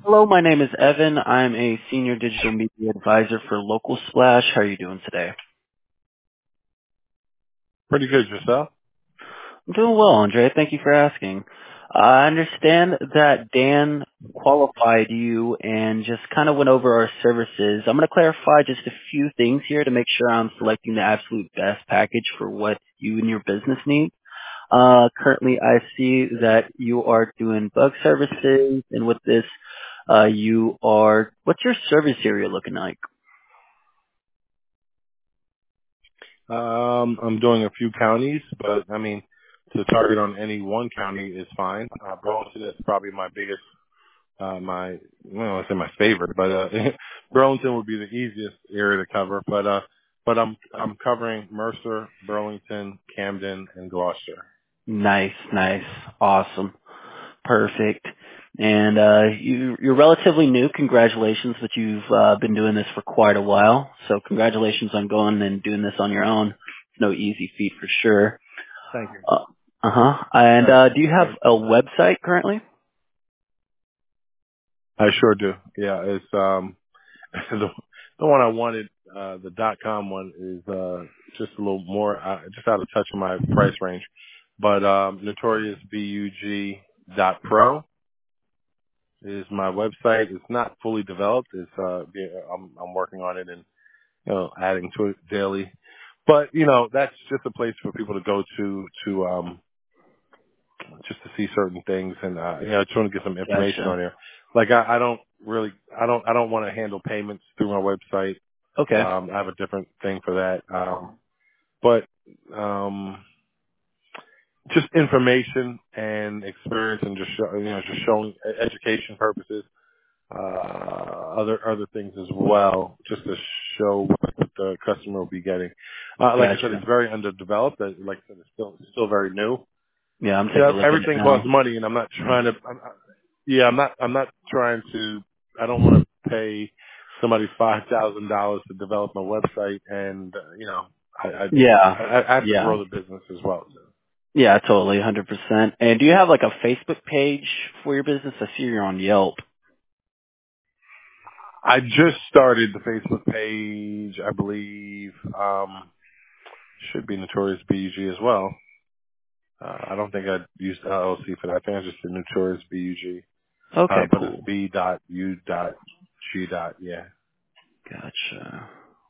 Hello, my name is Evan. I'm a senior digital media advisor for Local Splash. How are you doing today? Pretty good yourself. I'm doing well, Andre. Thank you for asking. I understand that Dan qualified you and just kind of went over our services. I'm going to clarify just a few things here to make sure I'm selecting the absolute best package for what you and your business need. Currently, I see that you are doing bug services, and with this, what's your service area looking like? I'm doing a few counties, but I mean, to target on any one county is fine. Burlington is probably my biggest, I say my favorite, but, Burlington would be the easiest area to cover, but I'm covering Mercer, Burlington, Camden, and Gloucester. Nice, nice. Awesome. Perfect. And you're relatively new. Congratulations, but you've been doing this for quite a while. So congratulations on going and doing this on your own. It's no easy feat for sure. Thank you. Uh-huh. And do you have Thank a website currently? I sure do. Yeah, it's, the one I wanted, the .com one is, just a little more, just out of touch with my price range. But, notoriousbug.pro is my website. It's not fully developed. I'm working on it and, adding to it daily. But, that's just a place for people to go to, just to see certain things and, I just want to get some information Gotcha. on there. Like I don't want to handle payments through my website. Okay. I have a different thing for that. But um, just information and experience, and just showing education purposes, other things as well, just to show what the customer will be getting. Like I said, Gotcha. it's very underdeveloped. Like I said, it's still very new. Yeah, I'm taking a look at it Everything now. costs money, and I'm not trying to. Yeah, I'm not trying to. I don't want to pay somebody $5,000 to develop my website, and I, I Yeah. I have to Yeah. grow the business as well. So. Yeah, totally, 100%. And do you have like a Facebook page for your business? I see you're on Yelp. I just started the Facebook page. I believe should be Notorious BUG as well. I don't think I used LLC for that. I think I just did Notorious BUG, Okay, but it's cool. B.U.G. Yeah. Gotcha.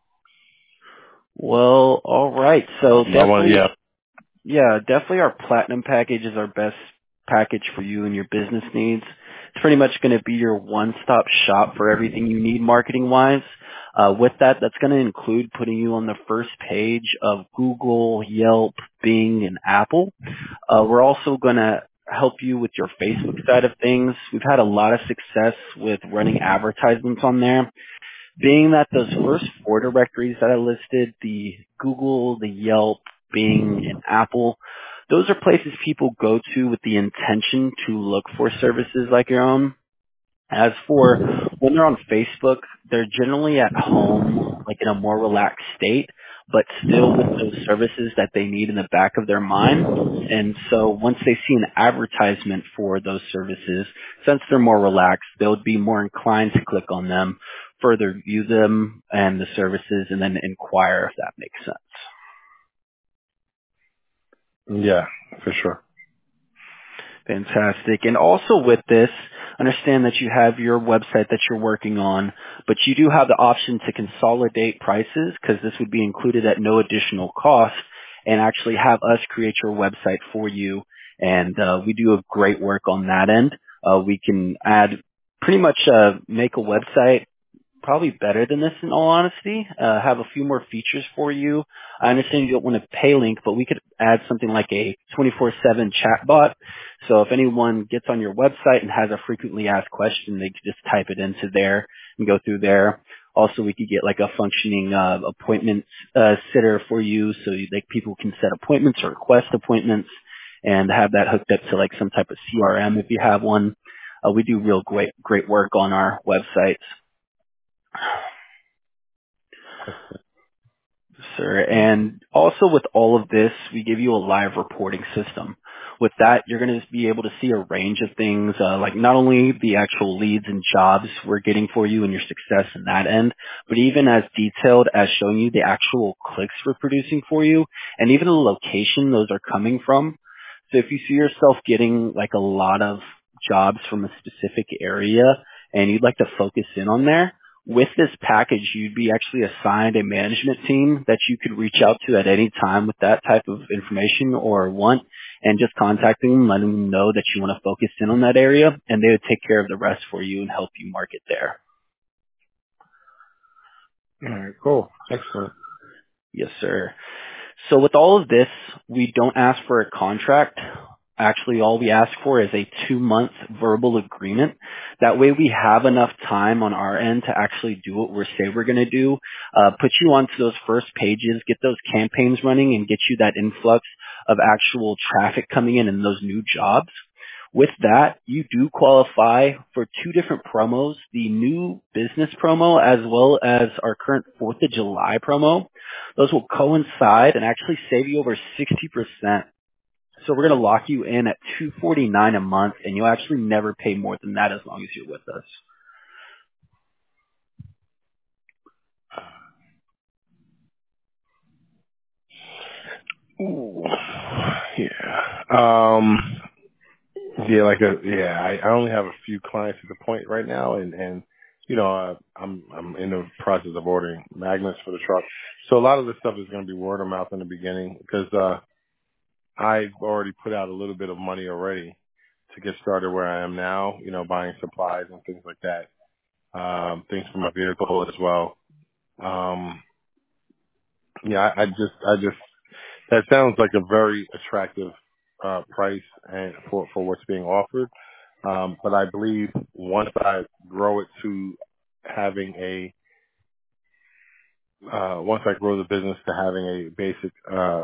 Well, all right. So I want definitely, yeah. yeah, definitely our platinum package is our best package for you and your business needs. It's pretty much going to be your one-stop shop for everything you need marketing-wise. With that, that's going to include putting you on the first page of Google, Yelp, Bing, and Apple. We're also going to help you with your Facebook side of things. We've had a lot of success with running advertisements on there. Being that those first four directories that I listed, the Google, the Yelp, Bing, and Apple, those are places people go to with the intention to look for services like your own. As for when they're on Facebook, they're generally at home, like in a more relaxed state, but still with those services that they need in the back of their mind. And so once they see an advertisement for those services, since they're more relaxed, they'll be more inclined to click on them, further view them and the services, and then inquire if that makes sense. Yeah, for sure. Fantastic. And also with this, understand that you have your website that you're working on, but you do have the option to consolidate prices because this would be included at no additional cost and actually have us create your website for you. And we do a great work on that end. We can pretty much make a website probably better than this in all honesty. Have a few more features for you. I understand you don't want to pay link, but we could add something like a 24/7 chat bot. So if anyone gets on your website and has a frequently asked question, they could just type it into there and go through there. Also, we could get like a functioning appointment sitter for you, so like people can set appointments or request appointments, and have that hooked up to like some type of CRM if you have one. We do real great work on our websites. Sir. And also with all of this, we give you a live reporting system. With that, you're going to be able to see a range of things, like not only the actual leads and jobs we're getting for you and your success in that end, but even as detailed as showing you the actual clicks we're producing for you and even the location those are coming from. So if you see yourself getting like a lot of jobs from a specific area and you'd like to focus in on there, with this package, you'd be actually assigned a management team that you could reach out to at any time with that type of information or want, and just contacting them, letting them know that you want to focus in on that area, and they would take care of the rest for you and help you market there. All right, cool. Excellent. Yes, sir. So with all of this, we don't ask for a contract. Actually, all we ask for is a 2-month verbal agreement. That way we have enough time on our end to actually do what we say we're going to do, put you onto those first pages, get those campaigns running, and get you that influx of actual traffic coming in and those new jobs. With that, you do qualify for 2 different promos, the new business promo as well as our current 4th of July promo. Those will coincide and actually save you over 60%. So we're going to lock you in at $249 a month, and you'll actually never pay more than that as long as you're with us. Ooh. Yeah. I only have a few clients at the point right now, and I'm in the process of ordering magnets for the truck. So a lot of this stuff is going to be word of mouth in the beginning because I've already put out a little bit of money already to get started where I am now, buying supplies and things like that, things for my vehicle as well. I just that sounds like a very attractive price and for what's being offered. But I believe once I grow it to having once I grow the business to having a basic,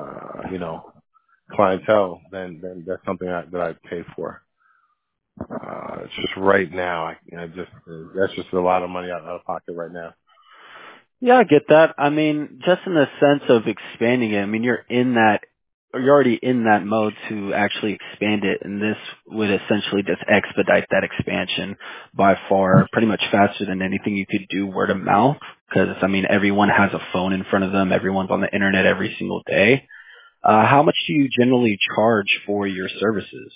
clientele, then that's something that I'd pay for. It's just right now, that's just a lot of money out of pocket right now. Yeah, I get that. I mean, just in the sense of expanding it, I mean, you're already in that mode to actually expand it, and this would essentially just expedite that expansion by far, pretty much faster than anything you could do word of mouth, because, I mean, everyone has a phone in front of them, everyone's on the internet every single day. How much do you generally charge for your services?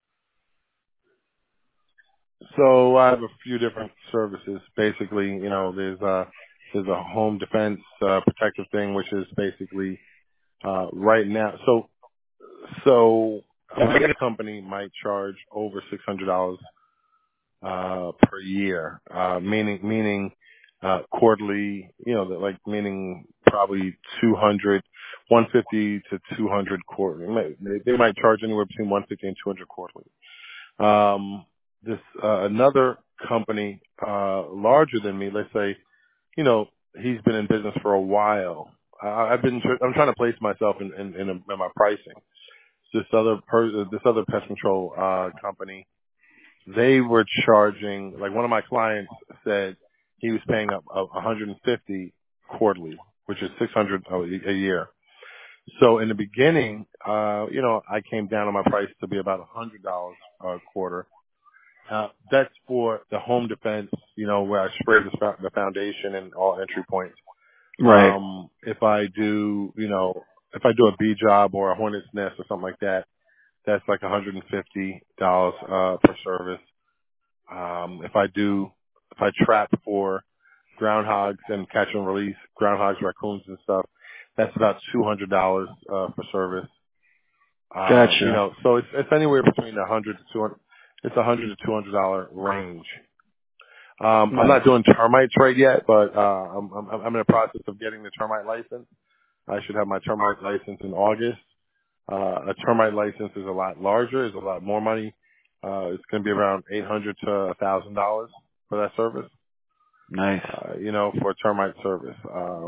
So I have a few different services. Basically, there's a home defense protective thing, which is basically right now. So a big company might charge over $600 per year, meaning quarterly. Meaning probably 150 to 200 quarterly. They might charge anywhere between 150 and 200 quarterly. This another company larger than me, let's say, he's been in business for a while. I'm trying to place myself in my pricing. This other pest control company, they were charging, like, one of my clients said he was paying up 150 quarterly, which is 600 a year. So in the beginning, I came down on my price to be about $100 a quarter. That's for the home defense, where I spray the foundation and all entry points. Right. If I do a bee job or a hornet's nest or something like that, that's like $150 per service. If I trap for groundhogs and catch and release groundhogs, raccoons and stuff, that's about $200 per service. Gotcha. So it's anywhere between 100 to 200. It's $100 to $200 range. I'm not doing termite trade yet, but I'm in the process of getting the termite license. I should have my termite license in August. A termite license is a lot larger, is a lot more money. It's going to be around $800 to $1,000 for that service. Nice. For a termite service.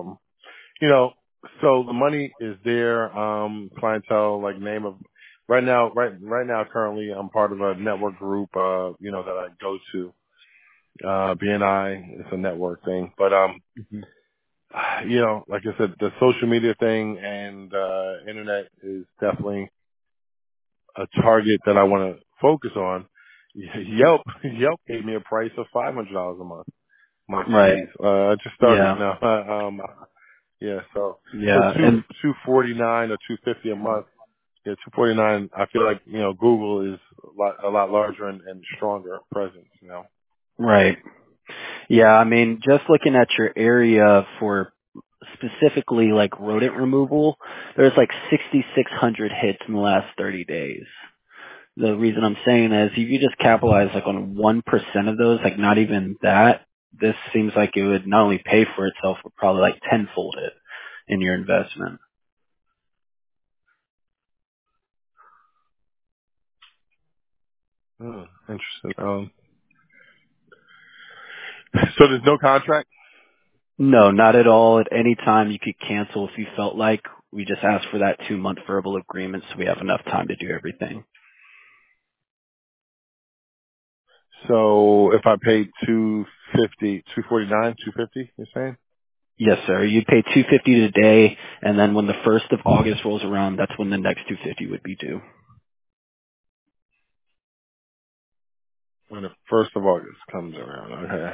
So the money is there. Clientele, like name of right now, currently I'm part of a network group, that I go to. BNI, it's a network thing, but, like I said, the social media thing and, internet is definitely, a target that I want to focus on, Yelp gave me a price of $500 a month. My Right. fees. I just started, Yeah. yeah, so Yeah. two And 249 or 250 a month. Yeah, 249. I feel like Google is a lot larger and stronger presence. right. Yeah. I mean, just looking at your area for specifically like rodent removal, there's like 6,600 hits in the last 30 days. The reason I'm saying that is if you just capitalize like on 1% of those, like not even that, this seems like it would not only pay for itself, but probably like tenfold it in your investment. Interesting. So there's no contract. No, not at all. At any time you could cancel if you felt like. We just ask for that 2-month verbal agreement so we have enough time to do everything. So if I paid 250, 249, 250, you're saying? Yes, sir. You'd pay 250 today, and then when the 1st of August rolls around, that's when the next 250 would be due. When the 1st of August comes around. Okay.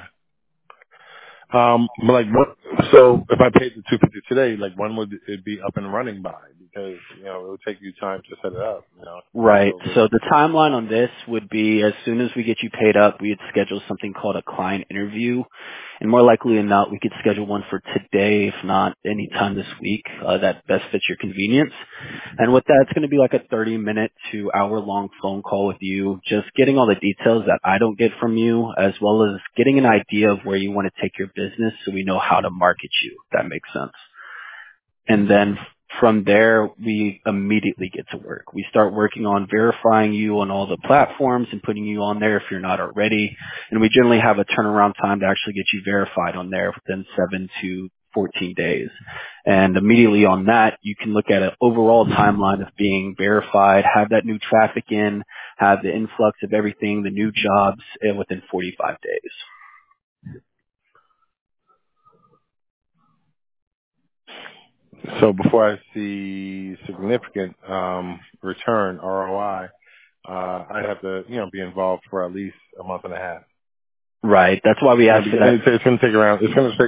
But like, so if I paid the 250 today, like when would it be up and running by? Because, it would take you time to set it up, Right. so that, So the timeline on this would be as soon as we get you paid up, we'd schedule something called a client interview. And more likely than not, we could schedule one for today, if not any time this week, that best fits your convenience. And with that, it's going to be like a 30-minute to hour-long phone call with you, just getting all the details that I don't get from you, as well as getting an idea of where you want to take your business so we know how to market you, if that makes sense. And then from there, we immediately get to work. We start working on verifying you on all the platforms and putting you on there if you're not already. And we generally have a turnaround time to actually get you verified on there within 7 to 14 days. And immediately on that, you can look at an overall timeline of being verified, have that new traffic in, have the influx of everything, the new jobs within 45 days. so before I see significant, return, ROI, I'd have to, be involved for at least a month and a half. Right. That's why we ask for that. It's going to take around,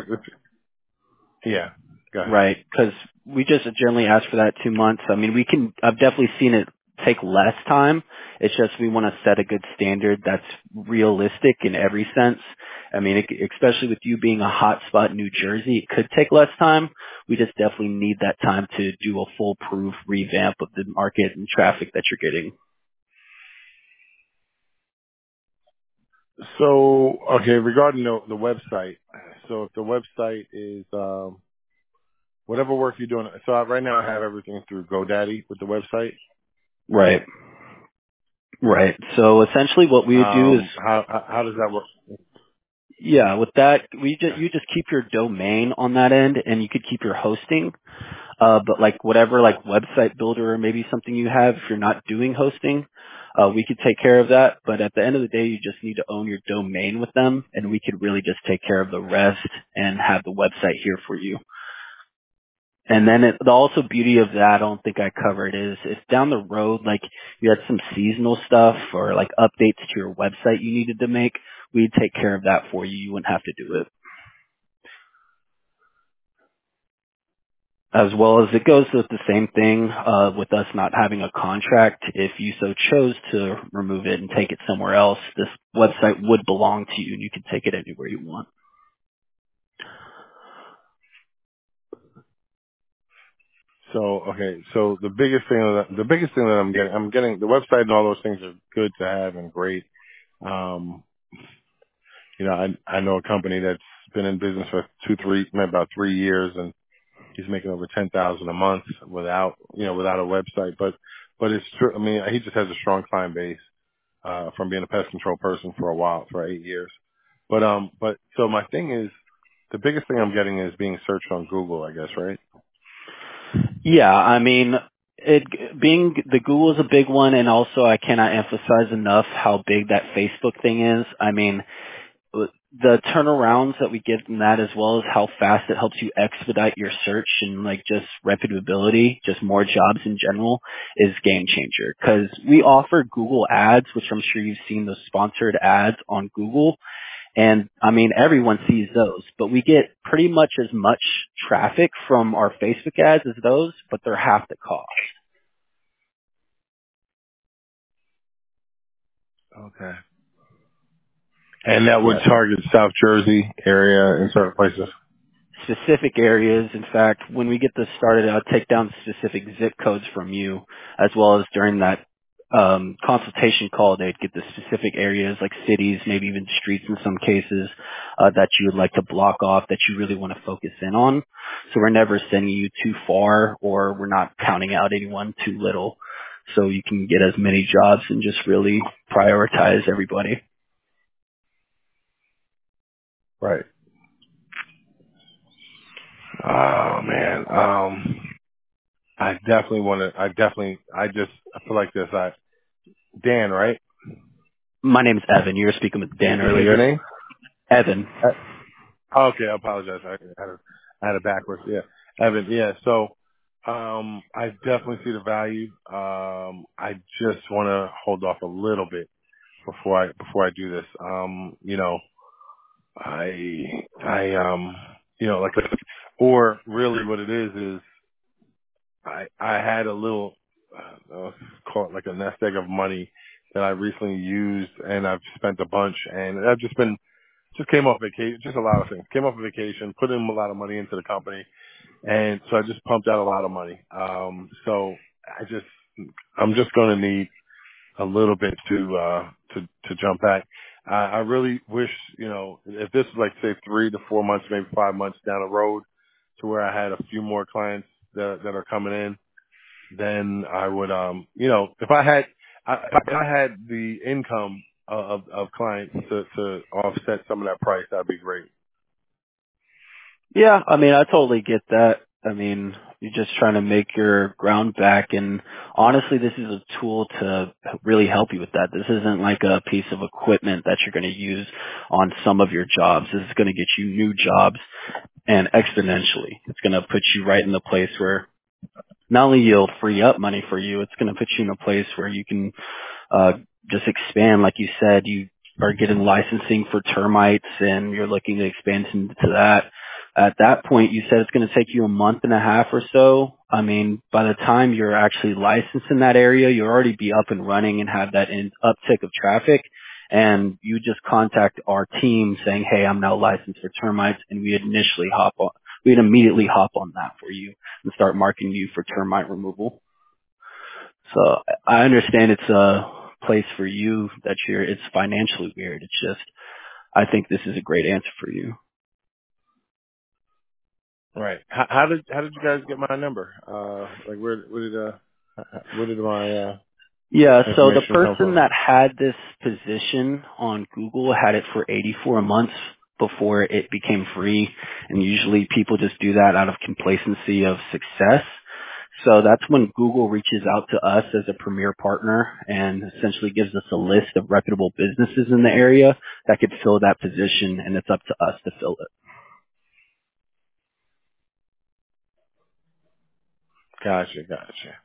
yeah, go ahead. Right, because we just generally ask for that 2 months. I mean, I've definitely seen it take less time. It's just we want to set a good standard that's realistic in every sense. I mean, especially with you being a hot spot in New Jersey, it could take less time. We just definitely need that time to do a foolproof revamp of the market and traffic that you're getting. So, okay, regarding the website, so if the website is, whatever work you're doing, so right now I have everything through GoDaddy with the website. Right, right. So essentially what we would do is, How does that work? yeah, with that, you just keep your domain on that end and you could keep your hosting. But like whatever like website builder or maybe something you have, if you're not doing hosting, we could take care of that. But at the end of the day, you just need to own your domain with them and we could really just take care of the rest and have the website here for you. And then the also beauty of that, I don't think I covered is if down the road, like you had some seasonal stuff or like updates to your website you needed to make, we'd take care of that for you. You wouldn't have to do it. As well as it goes with the same thing with us not having a contract. If you so chose to remove it and take it somewhere else, this website would belong to you and you can take it anywhere you want. So, okay, so the biggest thing that I'm getting the website and all those things are good to have and great. Um, I know a company that's been in business for maybe about 3 years, and he's making over 10,000 a month without a website. But it's true. I mean, he just has a strong client base, from being a pest control person for a while, for 8 years. But so my thing is, the biggest thing I'm getting is being searched on Google, I guess, right? Yeah, I mean, being the Google is a big one, and also I cannot emphasize enough how big that Facebook thing is. I mean, the turnarounds that we get from that, as well as how fast it helps you expedite your search and like just reputability, just more jobs in general, is game changer. Because we offer Google ads, which I'm sure you've seen those sponsored ads on Google. And I mean, everyone sees those, but we get pretty much as much traffic from our Facebook ads as those, but they're half the cost. Okay. And that would Yes. target South Jersey area in certain places. Specific areas. In fact, when we get this started, I'll take down specific zip codes from you, as well as during that consultation call, they'd get the specific areas like cities, maybe even streets in some cases, that you would like to block off, that you really want to focus in on. So we're never sending you too far, or we're not counting out anyone too little. So you can get as many jobs and just really prioritize everybody. Right. Oh man. I definitely want to. I feel like this. Dan, right? My name's Evan. You were speaking with Dan Is your earlier. name? Evan. Okay, I apologize. I had it backwards. Yeah, Evan. Yeah. So, I definitely see the value. I just want to hold off a little bit before I do this. Like, or really what it is I had a little, call it like a nest egg of money that I recently used, and I've spent a bunch, and I've just came off vacation, just a lot of things. Came off a vacation, put in a lot of money into the company, and so I just pumped out a lot of money. So I'm just going to need a little bit to jump back. I really wish, if this was like say 3 to 4 months, maybe 5 months down the road, to where I had a few more clients that are coming in, then I would, if I had the income of clients to offset some of that price, that'd be great. Yeah, I mean, I totally get that. I mean, you're just trying to make your ground back, and honestly, this is a tool to really help you with that. This isn't like a piece of equipment that you're going to use on some of your jobs. This is going to get you new jobs, and exponentially. It's going to put you right in the place where not only you'll free up money for you, it's going to put you in a place where you can uh, just expand. Like you said, you are getting licensing for termites and you're looking to expand into that. At that point, you said it's going to take you a month and a half or so. I mean, by the time you're actually licensed in that area, you'll already be up and running and have that uptick of traffic. And you just contact our team saying, hey, I'm now licensed for termites. And we'd immediately hop on that for you and start marketing you for termite removal. So I understand it's a place for you that it's financially weird. It's just, I think this is a great answer for you. Right. How did you guys get my number? Like where did my Yeah, so the information come person from? that had this position on Google had it for 84 months before it became free. And usually people just do that out of complacency of success. So that's when Google reaches out to us as a premier partner and essentially gives us a list of reputable businesses in the area that could fill that position, and it's up to us to fill it. Gotcha.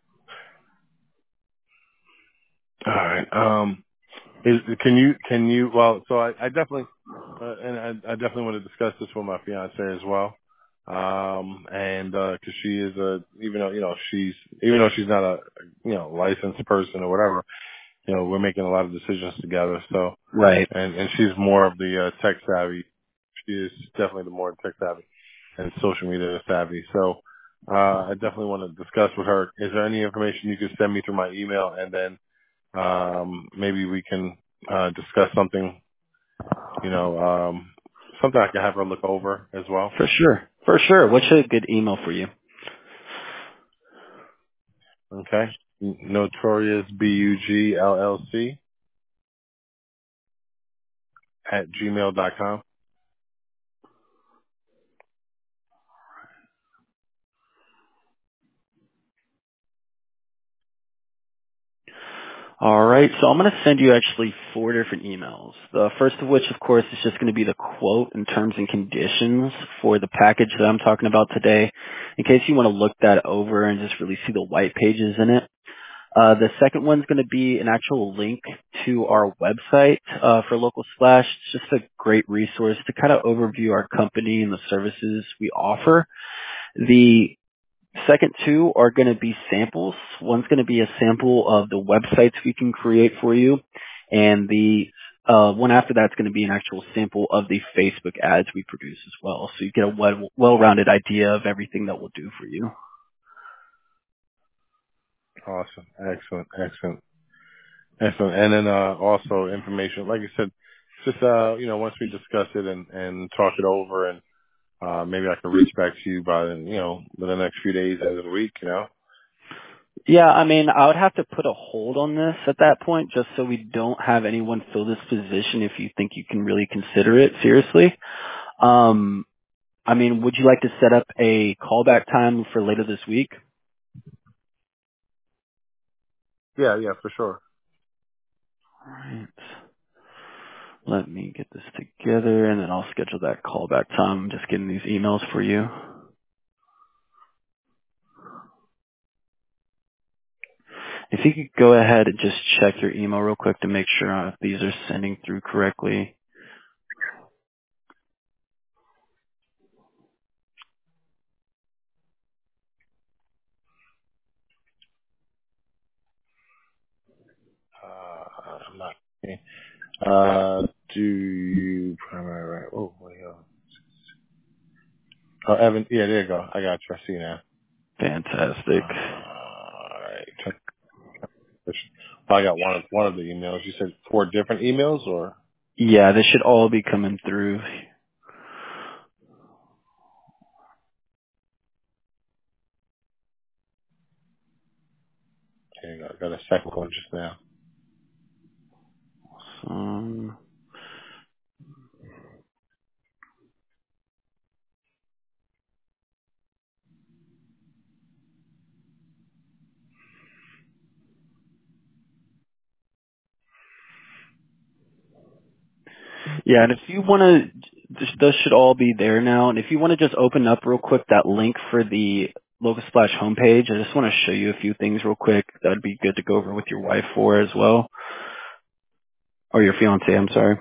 All right. Can you well, so I definitely and I definitely want to discuss this with my fiance as well. And cuz she is even though she's not a licensed person or whatever, we're making a lot of decisions together. So Right. and she's more of the tech savvy. She is definitely the more tech savvy and social media savvy. So I definitely want to discuss with her. Is there any information you could send me through my email, and then maybe we can discuss something, something I can have her look over as well. For sure. For sure. What's a good email for you? Okay. Notorious BUGLLC @gmail.com. All right, so I'm going to send you actually 4 different emails. The first of which, of course, is just going to be the quote and terms and conditions for the package that I'm talking about today, in case you want to look that over and just really see the white pages in it. The second one's going to be an actual link to our website for Local Splash. It's just a great resource to kind of overview our company and the services we offer. The second 2 are going to be samples. One's going to be a sample of the websites we can create for you, and the one after that's going to be an actual sample of the Facebook ads we produce as well. So you get a well-rounded idea of everything that we'll do for you. Awesome. Excellent. Excellent. Excellent. And then also information, like you said, just once we discuss it and talk it over, and maybe I can reach back to you by the next few days, end of the week. Yeah, I mean, I would have to put a hold on this at that point just so we don't have anyone fill this position if you think you can really consider it seriously. I mean, would you like to set up a callback time for later this week? Yeah, for sure. All right. Let me get this together and then I'll schedule that callback time. I'm just getting these emails for you. If you could go ahead and just check your email real quick to make sure if these are sending through correctly. I'm not. Do you primary right? Oh, wait, oh, Evan. Yeah, there you go. I got you. I see now. Fantastic. All right. I got one of the emails. You said 4 different emails, or? Yeah, this should all be coming through. There you go. I got a second one just now. Um, Yeah, and if you want to, those should all be there now. And if you want to just open up real quick that link for the Local Splash homepage, I just want to show you a few things real quick. That would be good to go over with your wife for as well, or your fiance. I'm sorry.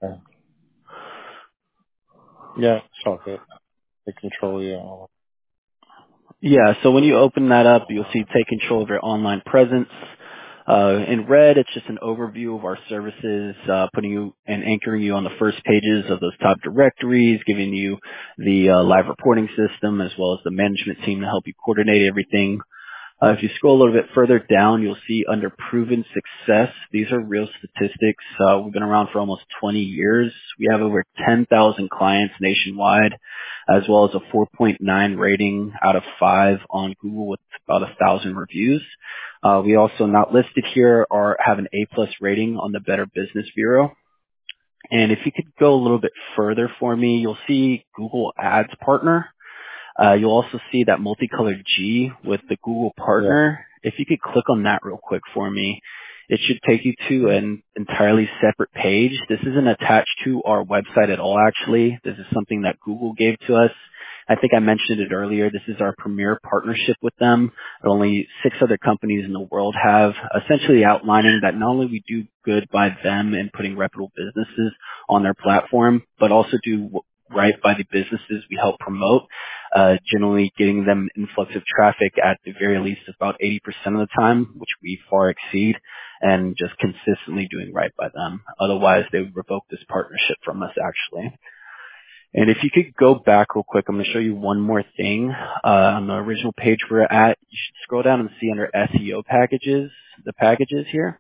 Yeah, it's all good. Take control. Yeah. Yeah, so when you open that up, you'll see take control of your online presence. In red, it's just an overview of our services, putting you and anchoring you on the first pages of those top directories, giving you the live reporting system as well as the management team to help you coordinate everything. If you scroll a little bit further down, you'll see under proven success. These are real statistics. We've been around for almost 20 years. We have over 10,000 clients nationwide, as well as a 4.9 rating out of 5 on Google with about 1,000 reviews. We also, not listed here, have an A+ rating on the Better Business Bureau. And if you could go a little bit further for me, you'll see Google Ads Partner. You'll also see that multicolored G with the Google partner. Yeah. If you could click on that real quick for me, it should take you to an entirely separate page. This isn't attached to our website at all, actually. This is something that Google gave to us. I think I mentioned it earlier. This is our premier partnership with them that only 6 other companies in the world have, essentially outlining that not only we do good by them and putting reputable businesses on their platform, but also do right by the businesses we help promote, generally getting them an influx of traffic at the very least about 80% of the time, which we far exceed, and just consistently doing right by them. Otherwise, they would revoke this partnership from us, actually. And if you could go back real quick, I'm going to show you one more thing. On the original page we're at, you should scroll down and see under SEO packages, the packages here.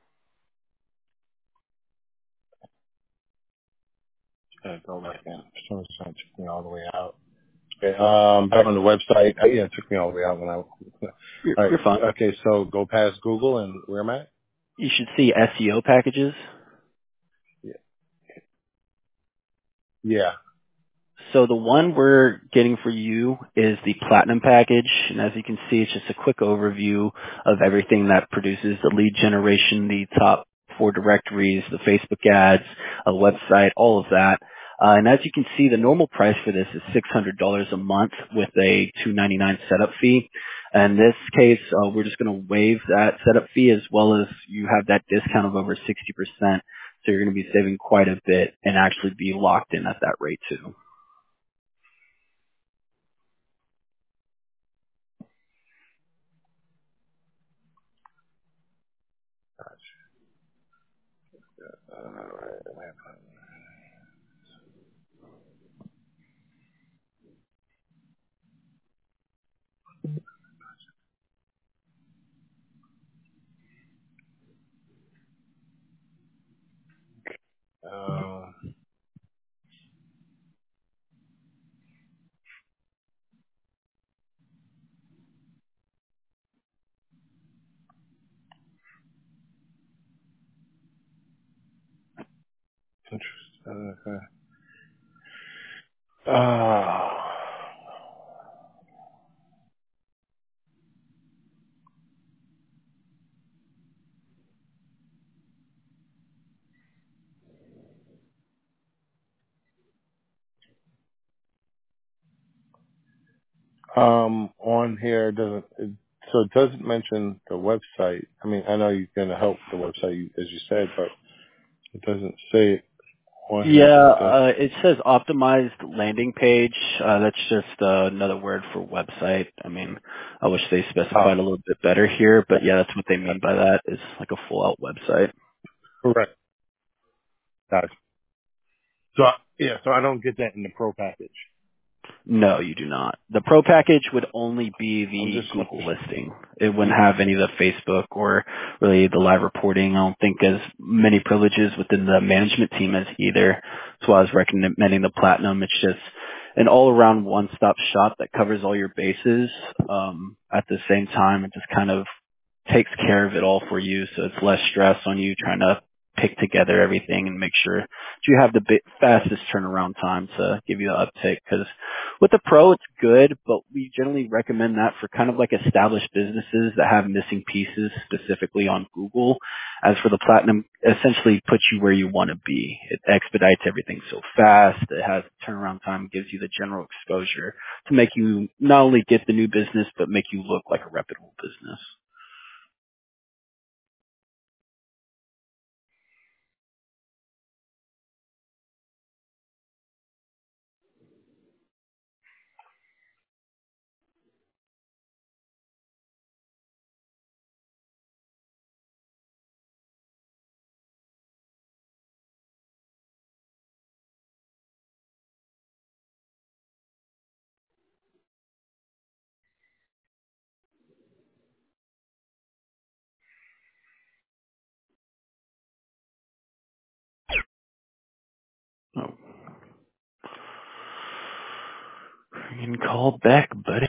Go back in. Someone's trying to took me all the way out. Okay, back on the website. Yeah, it took me all the way out when I. All right. You're fine. Okay, so go past Google and where am I? You should see SEO packages. Yeah. Yeah. So the one we're getting for you is the Platinum package. And as you can see, it's just a quick overview of everything that produces the lead generation, the top four directories, the Facebook ads, a website, all of that. And as you can see, the normal price for this is $600 a month with a $299 setup fee. In this case, we're just going to waive that setup fee as well as you have that discount of over 60%. So you're going to be saving quite a bit and actually be locked in at that rate too. All right. Uh, Interesting. Okay. On here so it doesn't mention the website. I mean, I know you're going to help the website, as you said, but it doesn't say it on here. Yeah, What the? it says optimized landing page. That's just another word for website. I mean, I wish they specified a little bit better here, but yeah, that's what they mean by that. Is like a full out website. Correct. Gotcha. So yeah, so I don't get that in the pro package. No, you do not. The pro package would only be I'm the just Google listing. It wouldn't have any of the Facebook or really the live reporting. I don't think as many privileges within the management team as either. That's why I was recommending the Platinum. It's just an all-around one-stop shop that covers all your bases. At the same time, it just kind of takes care of it all for you, so it's less stress on you trying to pick together everything and make sure that you have the fastest turnaround time to give you the uptake. Because with the Pro, it's good, but we generally recommend that for kind of like established businesses that have missing pieces specifically on Google. As for the Platinum, essentially puts you where you want to be. It expedites everything so fast. It has turnaround time, gives you the general exposure to make you not only get the new business, but make you look like a reputable business. Oh, you can call back, buddy.